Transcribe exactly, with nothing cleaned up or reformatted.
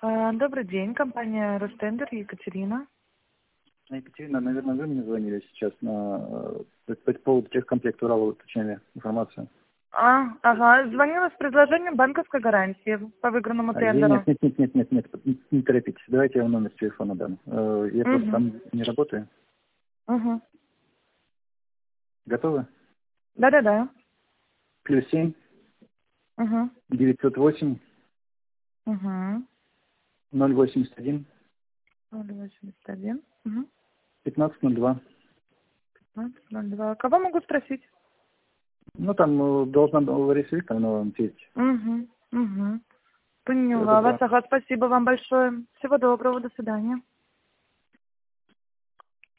А, Добрый день, компания Ростендер, Екатерина. Екатерина, наверное, вы мне звонили сейчас на э, по поводу техкомплекта Урала, уточняли информацию. А, ага, звонила с предложением банковской гарантии по выигранному А, тендеру. Нет, нет, нет, нет, нет, нет, не, не торопитесь. Давайте я вам номер телефона дам. Э, Я просто Угу. там не работаю. Угу. Готовы? Да-да-да. Плюс семь, Угу. девятьсот восемь, Угу. ноль восемьдесят один, ноль восемьдесят один. Угу. пятнадцать ноль два. пятнадцать ноль два. Кого могу спросить? Ну, там э, должна была Лариса Викторовна вам ответить. Угу. Угу. Всего Поняла вас. доброго. Ага, спасибо вам большое. Всего доброго, до свидания.